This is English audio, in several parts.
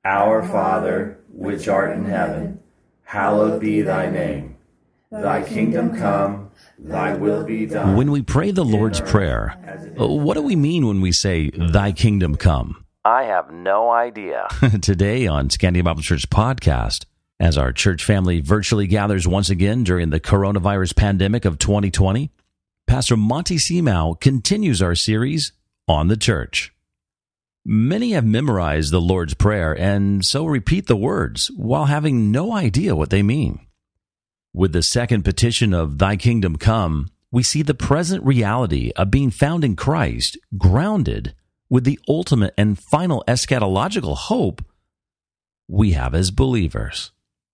Our Father, which art in heaven, hallowed be thy name. Thy kingdom come, thy will be done. When we pray the Lord's Prayer, what do we mean when we say, thy kingdom come? I have no idea. Today on Scandia Bible Church podcast, as our church family virtually gathers once again during the coronavirus pandemic of 2020, Pastor Monty Seamau continues our series on the church. Many have memorized the Lord's Prayer and so repeat the words while having no idea what they mean. With the second petition of Thy Kingdom Come, we see the present reality of being found in Christ grounded with the ultimate and final eschatological hope we have as believers.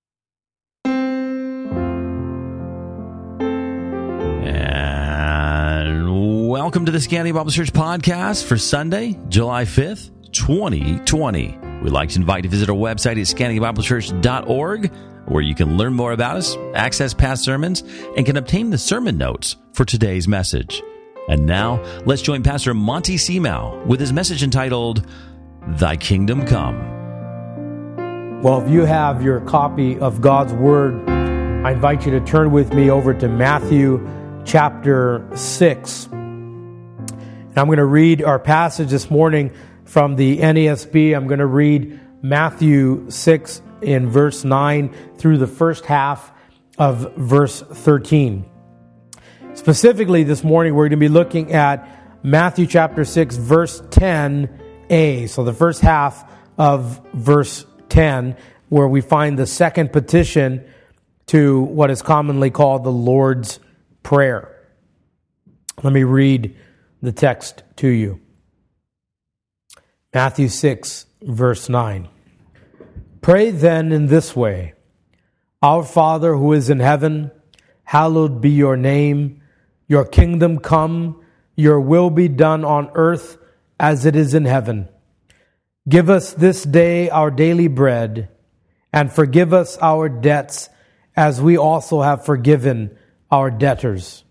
And welcome to the Scandia Bible Church podcast for Sunday, July 5th, 2020. We'd like to invite you to visit our website at scandiabiblechurch.org, where you can learn more about us, access past sermons, and can obtain the sermon notes for today's message. And now, let's join Pastor Monty Seamau with his message entitled, Thy Kingdom Come. Well, if you have your copy of God's Word, I invite you to turn with me over to Matthew chapter 6. And I'm going to read our passage this morning from the NASB. I'm going to read Matthew 6 in verse 9 through the first half of verse 13. Specifically this morning, we're going to be looking at Matthew chapter 6, verse 10a. So the first half of verse 10, where we find the second petition to what is commonly called the Lord's Prayer. Let me read the text to you. Matthew 6, verse 9. Pray then in this way, Our Father who is in heaven, hallowed be your name. Your kingdom come, your will be done on earth as it is in heaven. Give us this day our daily bread, and forgive us our debts as we also have forgiven our debtors.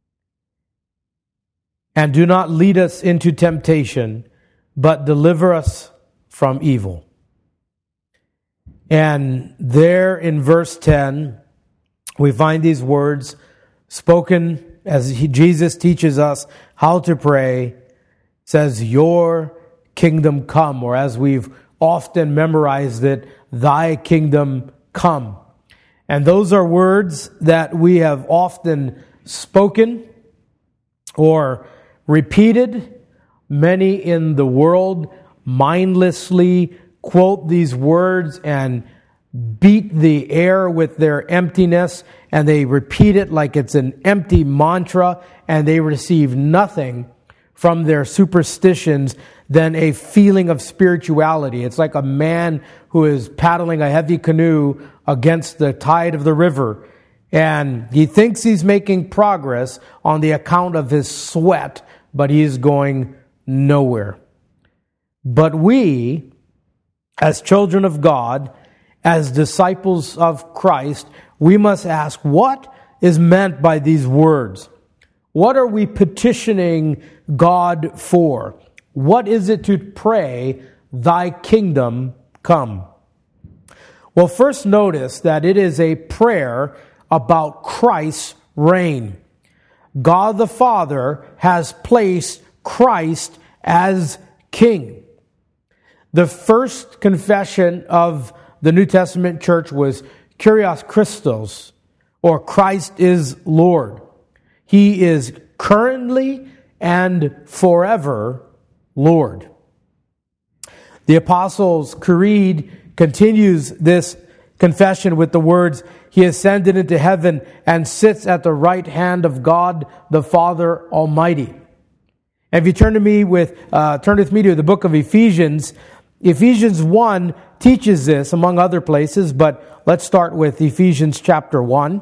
And do not lead us into temptation, but deliver us from evil. And there in verse 10, we find these words spoken as Jesus teaches us how to pray. It says, Your kingdom come, or as we've often memorized it, Thy kingdom come. And those are words that we have often spoken or repeated. Many in the world mindlessly quote these words and beat the air with their emptiness, and they repeat it like it's an empty mantra, and they receive nothing from their superstitions than a feeling of spirituality. It's like a man who is paddling a heavy canoe against the tide of the river, and he thinks he's making progress on the account of his sweat, but he is going nowhere. But we, as children of God, as disciples of Christ, we must ask, what is meant by these words? What are we petitioning God for? What is it to pray, Thy kingdom come? Well, first notice that it is a prayer about Christ's reign. God the Father has placed Christ as King. The first confession of the New Testament church was Kyrios Christos, or Christ is Lord. He is currently and forever Lord. The Apostles' Creed continues this confession with the words, He ascended into heaven and sits at the right hand of God the Father Almighty. And if you turn with me to the book of Ephesians, Ephesians 1 teaches this among other places, but let's start with Ephesians chapter 1.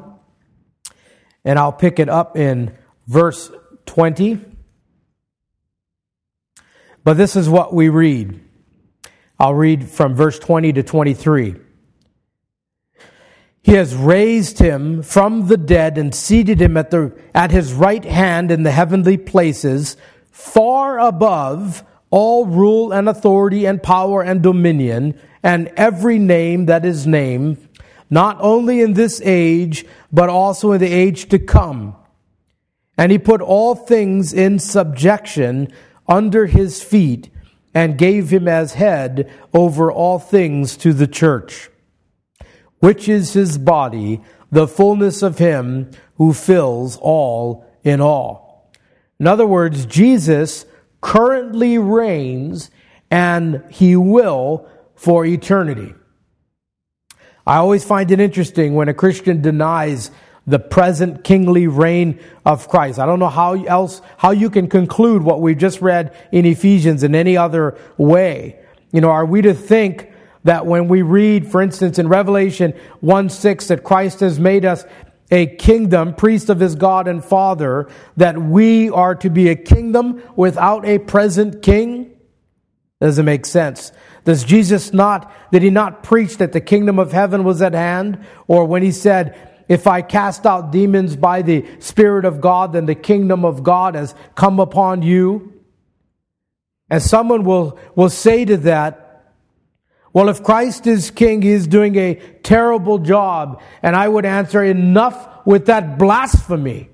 And I'll pick it up in verse 20. But this is what we read. I'll read from verse 20 to 23. He has raised him from the dead and seated him at his right hand in the heavenly places, far above all rule and authority and power and dominion, and every name that is named, not only in this age, but also in the age to come. And he put all things in subjection under his feet, and gave him as head over all things to the church, which is his body, the fullness of him who fills all in all. In other words, Jesus currently reigns, and he will for eternity. I always find it interesting when a Christian denies the present kingly reign of Christ. I don't know how you can conclude what we just read in Ephesians in any other way. Are we to think that when we read, for instance, in Revelation 1:6, that Christ has made us a kingdom, priest of his God and Father, that we are to be a kingdom without a present king? Doesn't make sense. Did he not preach that the kingdom of heaven was at hand? Or when he said, if I cast out demons by the Spirit of God, then the kingdom of God has come upon you? And someone will say to that, well, if Christ is king, he is doing a terrible job. And I would answer, enough with that blasphemy.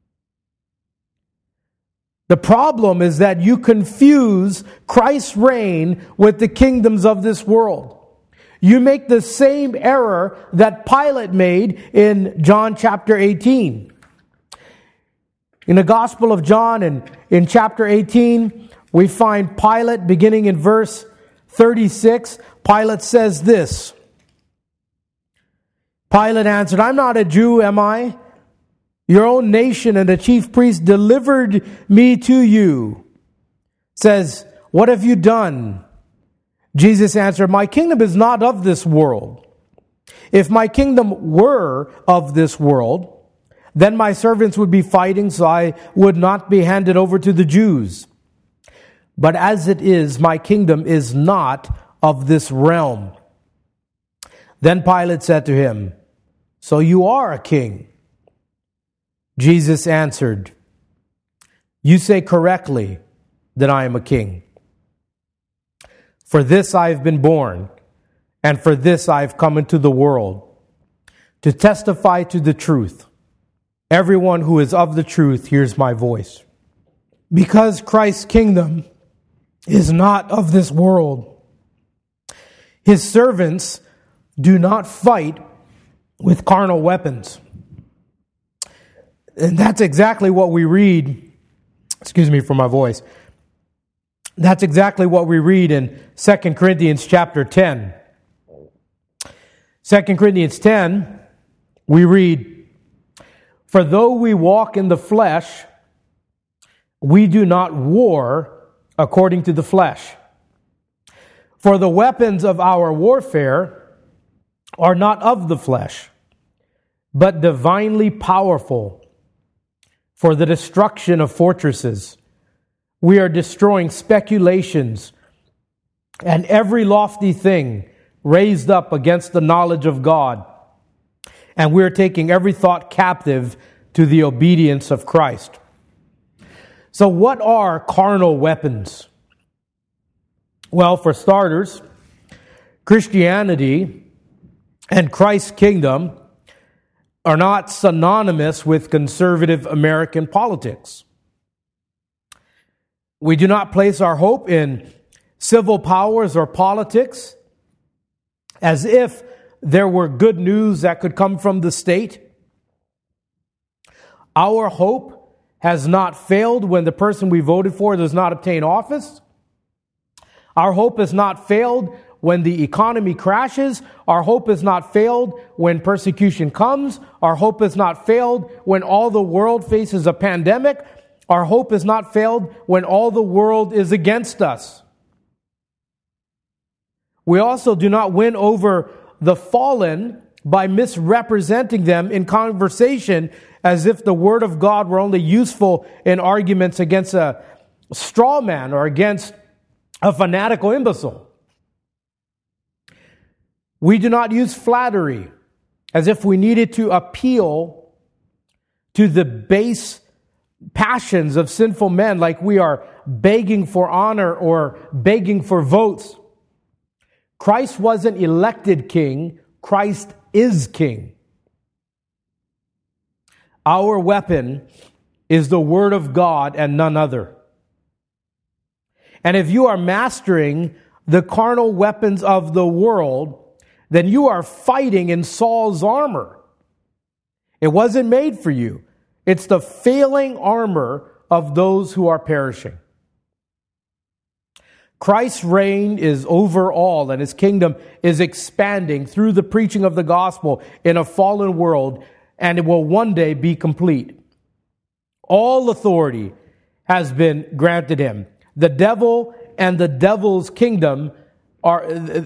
The problem is that you confuse Christ's reign with the kingdoms of this world. You make the same error that Pilate made in John chapter 18. In the Gospel of John, and in chapter 18, we find Pilate beginning in verse 36. Pilate says this. Pilate answered, I'm not a Jew, am I? Your own nation and the chief priest delivered me to you. Says, what have you done? Jesus answered, my kingdom is not of this world. If my kingdom were of this world, then my servants would be fighting, so I would not be handed over to the Jews. But as it is, my kingdom is not of this realm. Then Pilate said to him, so you are a king? Jesus answered, you say correctly that I am a king. For this I have been born, and for this I have come into the world, to testify to the truth. Everyone who is of the truth hears my voice. Because Christ's kingdom is not of this world, his servants do not fight with carnal weapons. And that's exactly what we read. Excuse me for my voice. That's exactly what we read in 2 Corinthians chapter 10. 2 Corinthians 10, we read, for though we walk in the flesh, we do not war according to the flesh. For the weapons of our warfare are not of the flesh, but divinely powerful for the destruction of fortresses. We are destroying speculations and every lofty thing raised up against the knowledge of God. And we are taking every thought captive to the obedience of Christ. So what are carnal weapons? Well, for starters, Christianity and Christ's kingdom are not synonymous with conservative American politics. We do not place our hope in civil powers or politics as if there were good news that could come from the state. Our hope has not failed when the person we voted for does not obtain office. Our hope has not failed when the economy crashes. Our hope has not failed when persecution comes. Our hope has not failed when all the world faces a pandemic. Our hope has not failed when all the world is against us. We also do not win over the fallen by misrepresenting them in conversation as if the Word of God were only useful in arguments against a straw man or against a fanatical imbecile. We do not use flattery as if we needed to appeal to the base passions of sinful men, like we are begging for honor or begging for votes. Christ wasn't elected king. Christ is king. Our weapon is the Word of God and none other. And if you are mastering the carnal weapons of the world, then you are fighting in Saul's armor. It wasn't made for you. It's the failing armor of those who are perishing. Christ's reign is over all, and His kingdom is expanding through the preaching of the gospel in a fallen world, and it will one day be complete. All authority has been granted Him. The devil and the devil's kingdom they're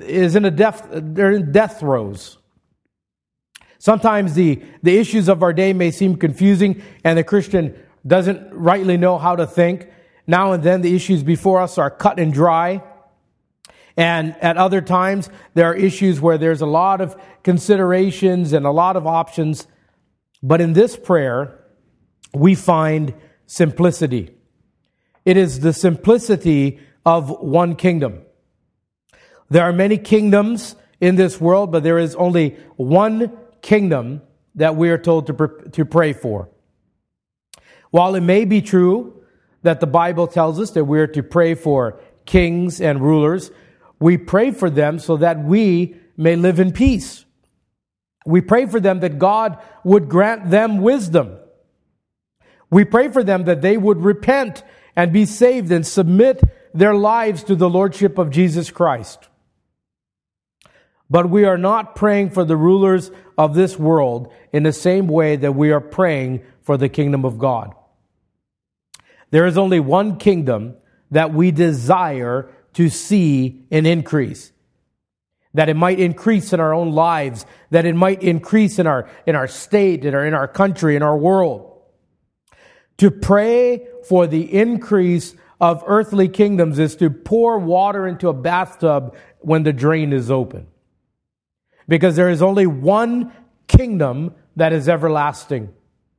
in death throes. Sometimes the issues of our day may seem confusing, and the Christian doesn't rightly know how to think. Now and then the issues before us are cut and dry. And at other times, there are issues where there's a lot of considerations and a lot of options. But in this prayer, we find simplicity. It is the simplicity of one kingdom. There are many kingdoms in this world, but there is only one kingdom that we are told to pray for. While it may be true that the Bible tells us that we are to pray for kings and rulers, we pray for them so that we may live in peace. We pray for them that God would grant them wisdom. We pray for them that they would repent and be saved and submit their lives to the Lordship of Jesus Christ. But we are not praying for the rulers of this world in the same way that we are praying for the kingdom of God. There is only one kingdom that we desire to see an increase. That it might increase in our own lives, that it might increase in our state, in our country, in our world. To pray for the increase of earthly kingdoms is to pour water into a bathtub when the drain is open. Because there is only one kingdom that is everlasting.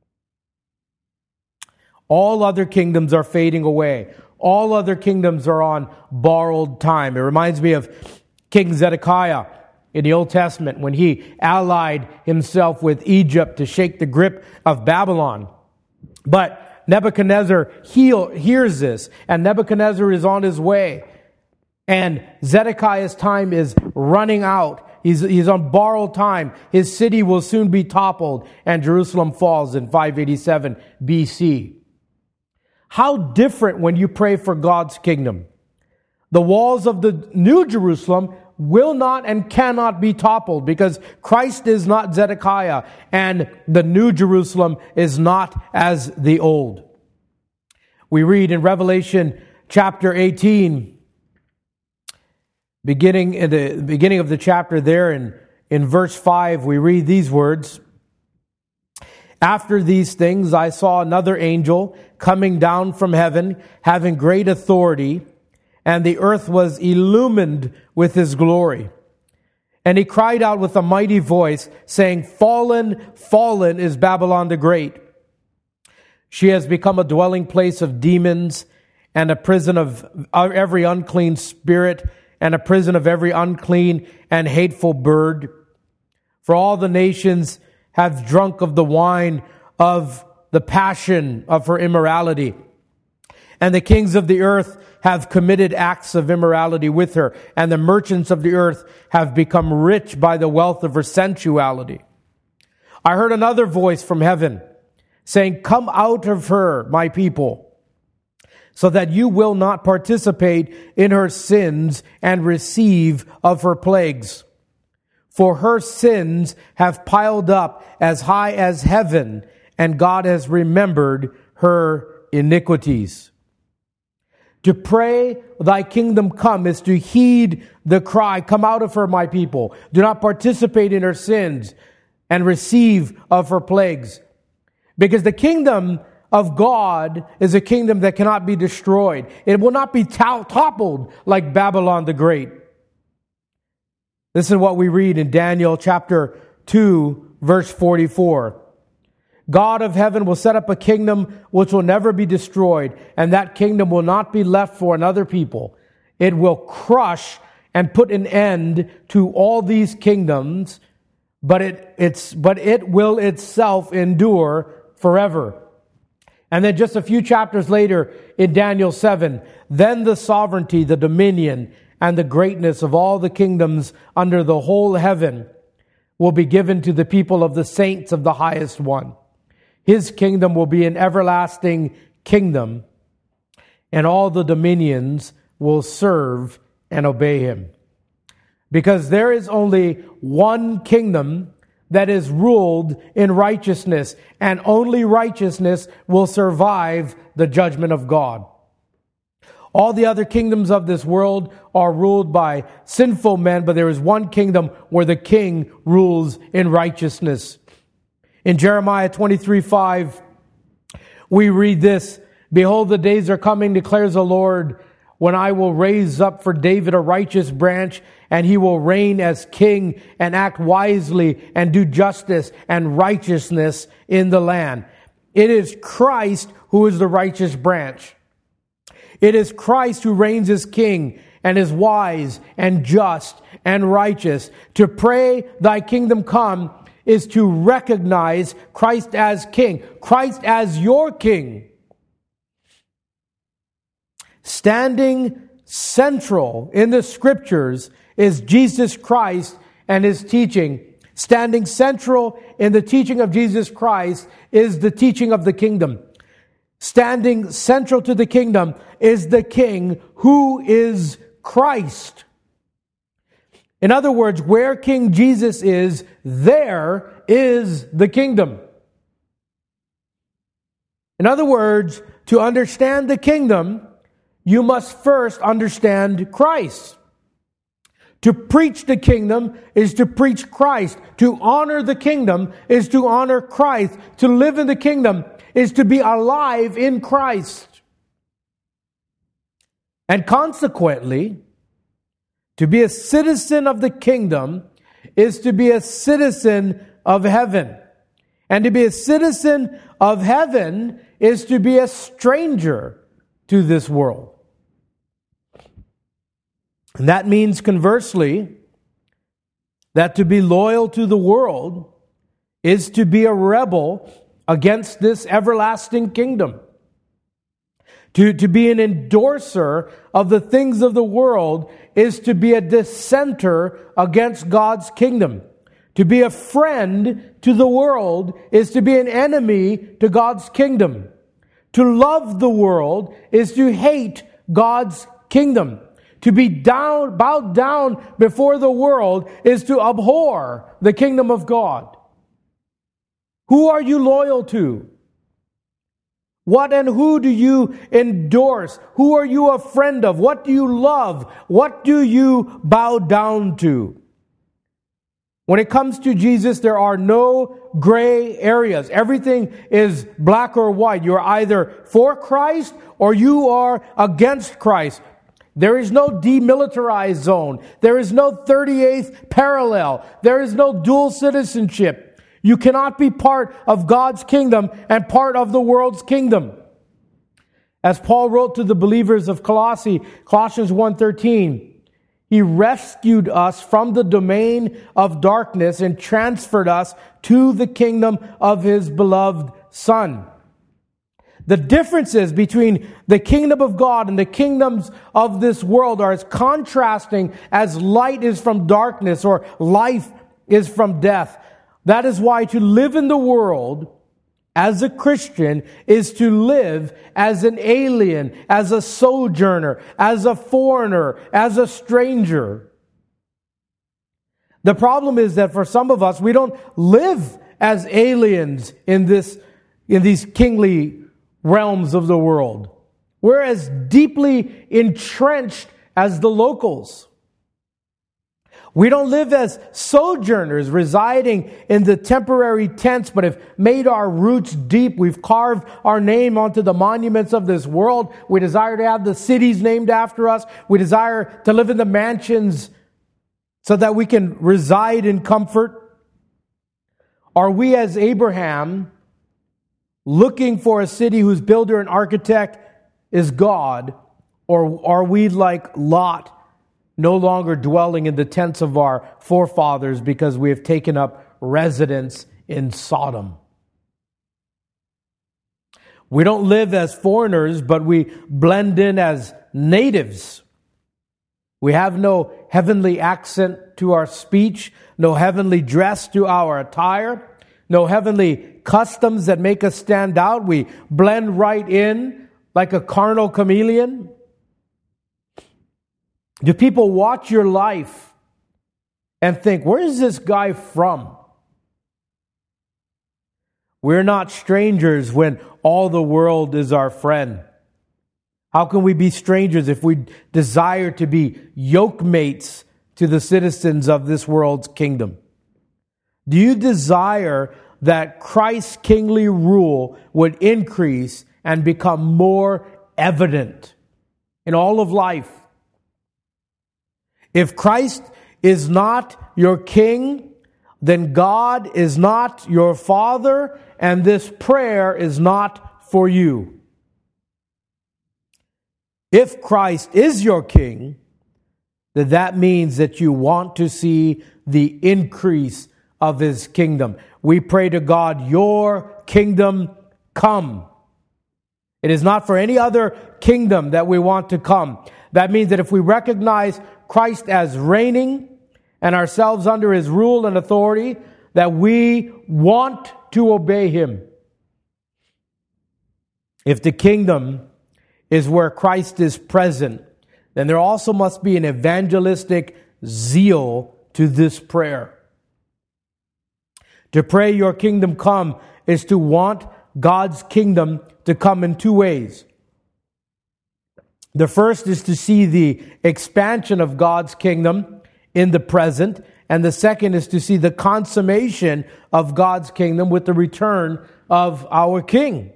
All other kingdoms are fading away. All other kingdoms are on borrowed time. It reminds me of King Zedekiah in the Old Testament when he allied himself with Egypt to shake the grip of Babylon. But Nebuchadnezzar hears this, and Nebuchadnezzar is on his way. And Zedekiah's time is running out. He's on borrowed time. His city will soon be toppled, and Jerusalem falls in 587 BC. How different when you pray for God's kingdom. The walls of the New Jerusalem will not and cannot be toppled because Christ is not Zedekiah and the New Jerusalem is not as the old. We read in Revelation chapter 18, beginning of the chapter there in verse 5, we read these words. After these things, I saw another angel coming down from heaven, having great authority, and the earth was illumined with his glory. And he cried out with a mighty voice, saying, Fallen, fallen is Babylon the Great. She has become a dwelling place of demons and a prison of every unclean spirit and a prison of every unclean and hateful bird. For all the nations have drunk of the wine of the passion of her immorality. And the kings of the earth have committed acts of immorality with her, and the merchants of the earth have become rich by the wealth of her sensuality. I heard another voice from heaven saying, Come out of her, my people, so that you will not participate in her sins and receive of her plagues. For her sins have piled up as high as heaven, and God has remembered her iniquities. To pray, Thy kingdom come, is to heed the cry, Come out of her, my people. Do not participate in her sins and receive of her plagues. Because the kingdom of God is a kingdom that cannot be destroyed. It will not be toppled like Babylon the Great. This is what we read in Daniel chapter 2, verse 44. God of heaven will set up a kingdom which will never be destroyed, and that kingdom will not be left for another people. It will crush and put an end to all these kingdoms, but it will itself endure forever. And then just a few chapters later in Daniel 7, then the sovereignty, the dominion, and the greatness of all the kingdoms under the whole heaven will be given to the people of the saints of the highest one. His kingdom will be an everlasting kingdom, and all the dominions will serve and obey him. Because there is only one kingdom that is ruled in righteousness, and only righteousness will survive the judgment of God. All the other kingdoms of this world are ruled by sinful men, but there is one kingdom where the king rules in righteousness. In Jeremiah 23:5, we read this, "Behold, the days are coming, declares the Lord, when I will raise up for David a righteous branch, and he will reign as king and act wisely and do justice and righteousness in the land." It is Christ who is the righteous branch. It is Christ who reigns as king and is wise and just and righteous. To pray, "Thy kingdom come," is to recognize Christ as king, Christ as your king. Standing central in the scriptures is Jesus Christ and his teaching. Standing central in the teaching of Jesus Christ is the teaching of the kingdom. Standing central to the kingdom is the king who is Christ. In other words, where King Jesus is, there is the kingdom. In other words, to understand the kingdom, you must first understand Christ. To preach the kingdom is to preach Christ. To honor the kingdom is to honor Christ. To live in the kingdom is to be alive in Christ. And consequently, to be a citizen of the kingdom is to be a citizen of heaven. And to be a citizen of heaven is to be a stranger to this world. And that means, conversely, that to be loyal to the world is to be a rebel against this everlasting kingdom. To be an endorser of the things of the world is to be a dissenter against God's kingdom. To be a friend to the world is to be an enemy to God's kingdom. To love the world is to hate God's kingdom. To be bowed down before the world is to abhor the kingdom of God. Who are you loyal to? What and who do you endorse? Who are you a friend of? What do you love? What do you bow down to? When it comes to Jesus, there are no gray areas. Everything is black or white. You're either for Christ or you are against Christ. There is no demilitarized zone. There is no 38th parallel. There is no dual citizenship. You cannot be part of God's kingdom and part of the world's kingdom. As Paul wrote to the believers of Colossians 1:13, he rescued us from the domain of darkness and transferred us to the kingdom of his beloved Son. The differences between the kingdom of God and the kingdoms of this world are as contrasting as light is from darkness or life is from death. That is why to live in the world as a Christian is to live as an alien, as a sojourner, as a foreigner, as a stranger. The problem is that for some of us, we don't live as aliens in these kingly realms of the world. We're as deeply entrenched as the locals. We don't live as sojourners residing in the temporary tents, but have made our roots deep. We've carved our name onto the monuments of this world. We desire to have the cities named after us. We desire to live in the mansions so that we can reside in comfort. Are we as Abraham looking for a city whose builder and architect is God? Or are we like Lot, no longer dwelling in the tents of our forefathers because we have taken up residence in Sodom? We don't live as foreigners, but we blend in as natives. We have no heavenly accent to our speech, no heavenly dress to our attire, no heavenly customs that make us stand out. We blend right in like a carnal chameleon. Do people watch your life and think, where is this guy from? We're not strangers when all the world is our friend. How can we be strangers if we desire to be yokemates to the citizens of this world's kingdom? Do you desire that Christ's kingly rule would increase and become more evident in all of life? If Christ is not your king, then God is not your Father, and this prayer is not for you. If Christ is your king, then that means that you want to see the increase of His kingdom. We pray to God, your kingdom come. It is not for any other kingdom that we want to come. That means that if we recognize Christ as reigning and ourselves under His rule and authority, that we want to obey Him. If the kingdom is where Christ is present, then there also must be an evangelistic zeal to this prayer. To pray your kingdom come is to want God's kingdom to come in two ways. The first is to see the expansion of God's kingdom in the present, and the second is to see the consummation of God's kingdom with the return of our King.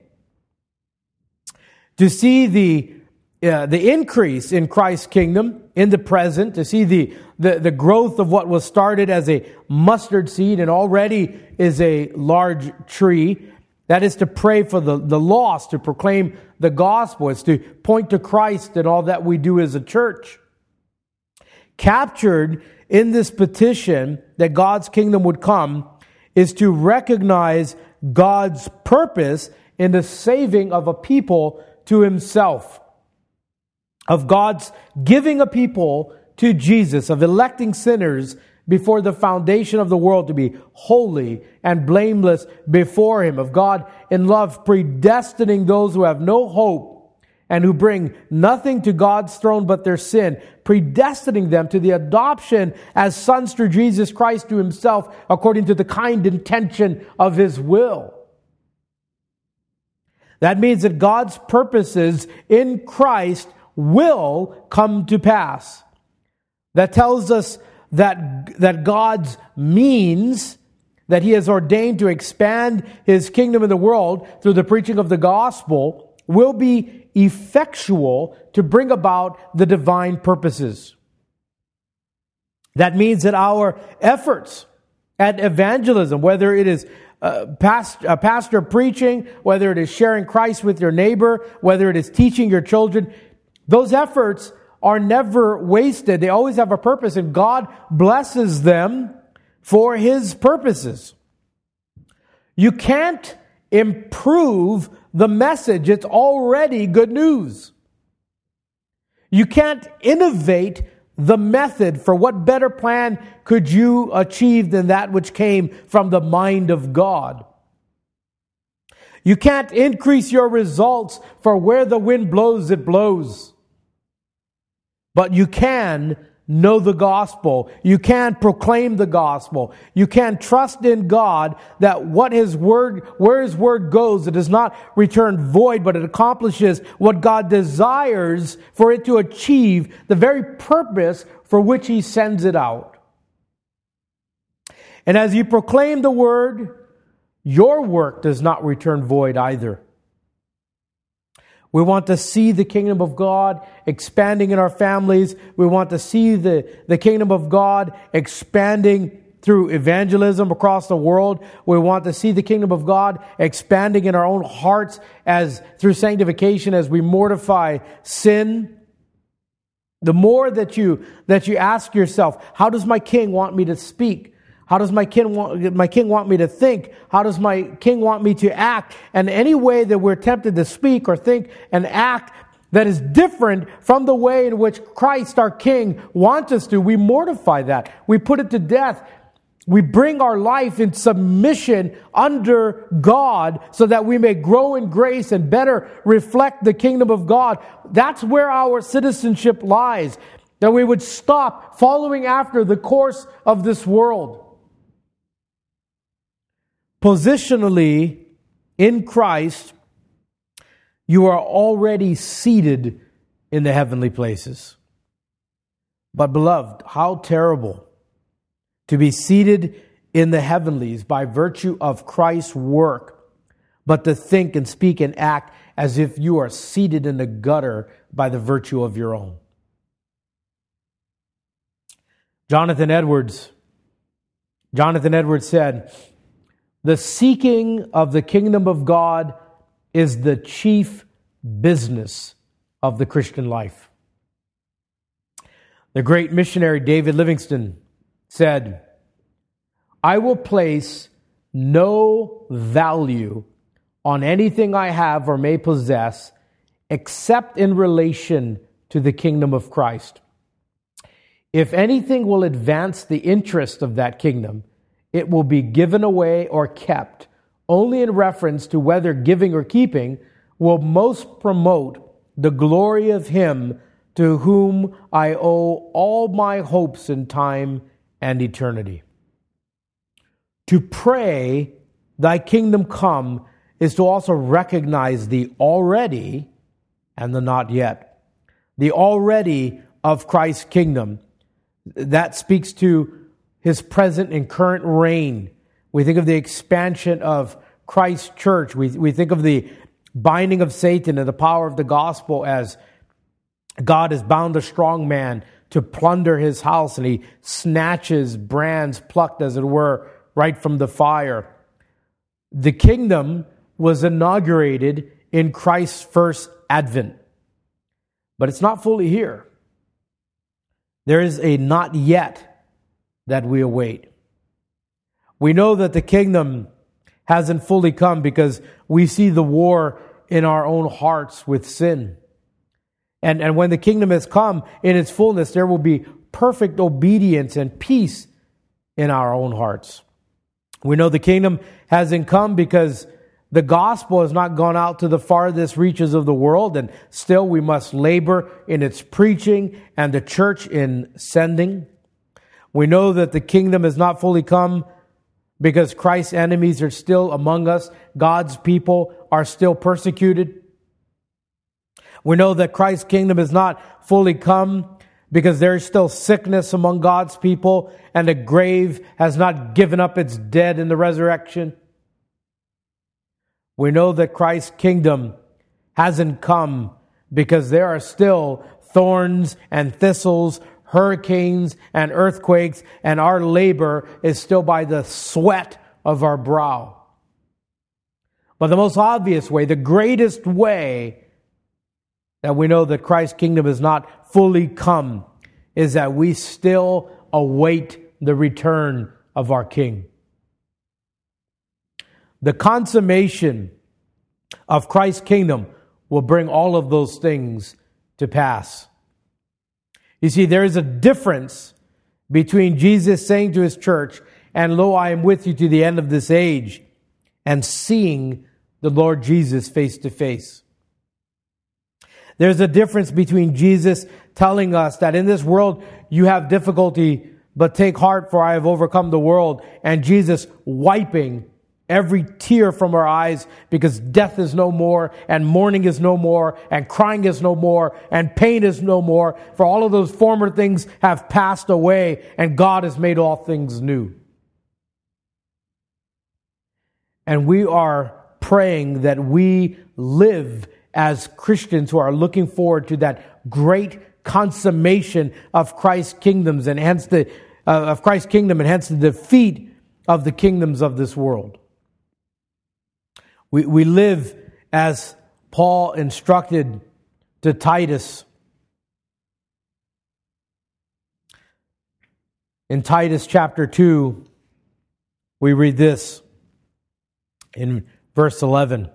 To see the increase in Christ's kingdom in the present, to see the growth of what was started as a mustard seed and already is a large tree. That is to pray for the lost, to proclaim the gospel. It's to point to Christ in all that we do as a church. Captured in this petition that God's kingdom would come is to recognize God's purpose in the saving of a people to Himself, of God's giving a people to Jesus, of electing sinners before the foundation of the world to be holy and blameless before Him, of God in love predestining those who have no hope and who bring nothing to God's throne but their sin, predestining them to the adoption as sons through Jesus Christ to Himself according to the kind intention of His will. That means that God's purposes in Christ will come to pass. That tells us that God's means that He has ordained to expand His kingdom in the world through the preaching of the gospel will be effectual to bring about the divine purposes. That means that our efforts at evangelism, whether it is a pastor preaching, whether it is sharing Christ with your neighbor, whether it is teaching your children, those efforts are never wasted. They always have a purpose, and God blesses them for His purposes. You can't improve the message. It's already good news. You can't innovate the method. For what better plan could you achieve than that which came from the mind of God? You can't increase your results, for where the wind blows, it blows. But you can know the gospel. You can proclaim the gospel. You can trust in God that where His word goes, it does not return void, but it accomplishes what God desires for it to achieve, the very purpose for which He sends it out. And as you proclaim the word, your work does not return void either. We want to see the kingdom of God expanding in our families. We want to see the kingdom of God expanding through evangelism across the world. We want to see the kingdom of God expanding in our own hearts as through sanctification as we mortify sin. The more that you ask yourself, how does my king want me to speak? How does my king want me to think? How does my king want me to act? And any way that we're tempted to speak or think and act that is different from the way in which Christ, our King, wants us to, we mortify that. We put it to death. We bring our life in submission under God so that we may grow in grace and better reflect the kingdom of God. That's where our citizenship lies. That we would stop following after the course of this world. Positionally, in Christ, you are already seated in the heavenly places. But beloved, how terrible to be seated in the heavenlies by virtue of Christ's work, but to think and speak and act as if you are seated in the gutter by the virtue of your own. Jonathan Edwards said, "The seeking of the kingdom of God is the chief business of the Christian life." The great missionary David Livingstone said, "I will place no value on anything I have or may possess except in relation to the kingdom of Christ. If anything will advance the interest of that kingdom, it will be given away or kept only in reference to whether giving or keeping will most promote the glory of Him to whom I owe all my hopes in time and eternity." To pray, "Thy kingdom come," is to also recognize the already and the not yet. The already of Christ's kingdom. That speaks to His present and current reign. We think of the expansion of Christ's church. We think of the binding of Satan and the power of the gospel as God has bound a strong man to plunder his house, and he snatches brands plucked, as it were, right from the fire. The kingdom was inaugurated in Christ's first advent, but it's not fully here. There is a not yet that we await. We know that the kingdom hasn't fully come because we see the war in our own hearts with sin. And when the kingdom has come in its fullness, there will be perfect obedience and peace in our own hearts. We know the kingdom hasn't come because the gospel has not gone out to the farthest reaches of the world, and still we must labor in its preaching and the church in sending. We know that the kingdom has not fully come because Christ's enemies are still among us. God's people are still persecuted. We know that Christ's kingdom has not fully come because there is still sickness among God's people and the grave has not given up its dead in the resurrection. We know that Christ's kingdom hasn't come because there are still thorns and thistles, hurricanes and earthquakes, and our labor is still by the sweat of our brow. But the most obvious way, the greatest way that we know that Christ's kingdom has not fully come is that we still await the return of our King. The consummation of Christ's kingdom will bring all of those things to pass. You see, there is a difference between Jesus saying to His church, "And lo, I am with you to the end of this age," and seeing the Lord Jesus face to face. There's a difference between Jesus telling us that in this world you have difficulty, but take heart, for I have overcome the world, and Jesus wiping every tear from our eyes because death is no more, and mourning is no more, and crying is no more, and pain is no more. For all of those former things have passed away, and God has made all things new. And we are praying that we live as Christians who are looking forward to that great consummation of Christ's kingdoms, and hence the of Christ's kingdom, and hence the defeat of the kingdoms of this world. We live as Paul instructed to Titus. In Titus chapter 2, we read this in verse 11.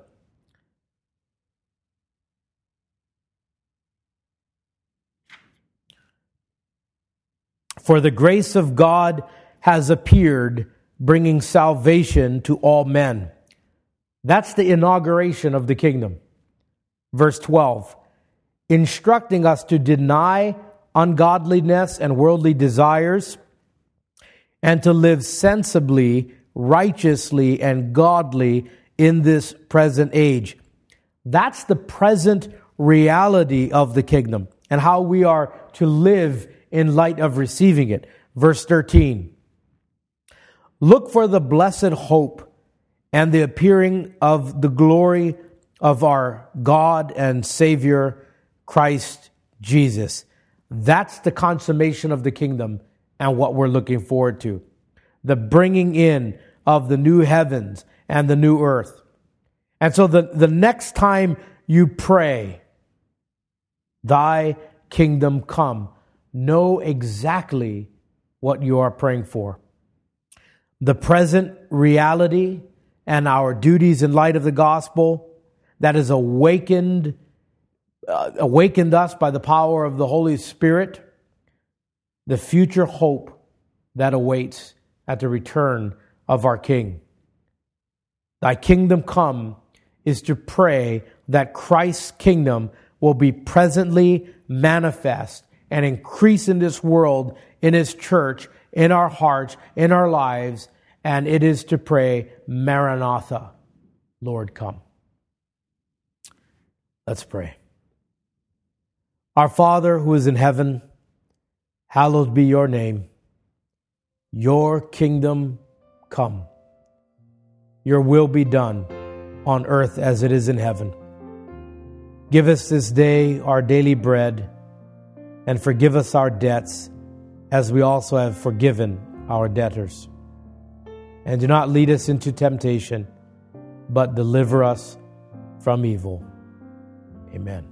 For the grace of God has appeared, bringing salvation to all men. That's the inauguration of the kingdom. Verse 12, instructing us to deny ungodliness and worldly desires, and to live sensibly, righteously, and godly in this present age. That's the present reality of the kingdom and how we are to live in light of receiving it. Verse 13. Look for the blessed hope and the appearing of the glory of our God and Savior, Christ Jesus. That's the consummation of the kingdom and what we're looking forward to. The bringing in of the new heavens and the new earth. And so the next time you pray, thy kingdom come, know exactly what you are praying for. The present reality and our duties in light of the gospel that has awakened us by the power of the Holy Spirit. The future hope that awaits at the return of our King. Thy kingdom come is to pray that Christ's kingdom will be presently manifest and increase in this world, in His church, in our hearts, in our lives, and it is to pray, Maranatha, Lord, come. Let's pray. Our Father who is in heaven, hallowed be your name. Your kingdom come. Your will be done on earth as it is in heaven. Give us this day our daily bread, and forgive us our debts as we also have forgiven our debtors. And do not lead us into temptation, but deliver us from evil. Amen.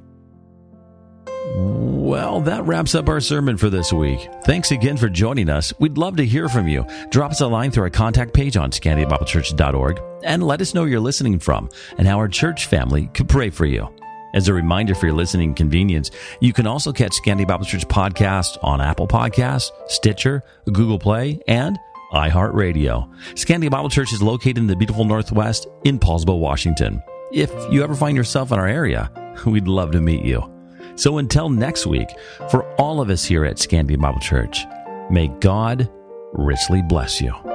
Well, that wraps up our sermon for this week. Thanks again for joining us. We'd love to hear from you. Drop us a line through our contact page on ScandiaBibleChurch.org and let us know where you're listening from and how our church family could pray for you. As a reminder for your listening convenience, you can also catch Scandia Bible Church podcast on Apple Podcasts, Stitcher, Google Play, and iHeartRadio. Scandia Bible Church is located in the beautiful Northwest in Paulsville, Washington. If you ever find yourself in our area, we'd love to meet you. So until next week, for all of us here at Scandia Bible Church, may God richly bless you.